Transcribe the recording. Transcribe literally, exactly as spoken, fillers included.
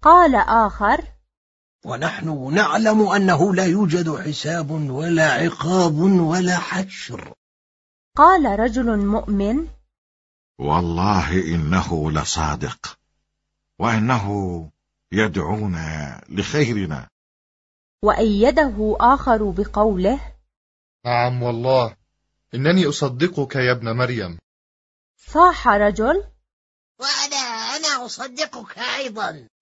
قال آخر: ونحن نعلم أنه لا يوجد حساب ولا عقاب ولا حشر. قال رجل مؤمن: والله إنه لصادق، وإنه يدعونا لخيرنا. وأيده آخر بقوله: نعم والله، إنني أصدقك يا ابن مريم. صاح رجل: وأنا أنا أصدقك أيضا.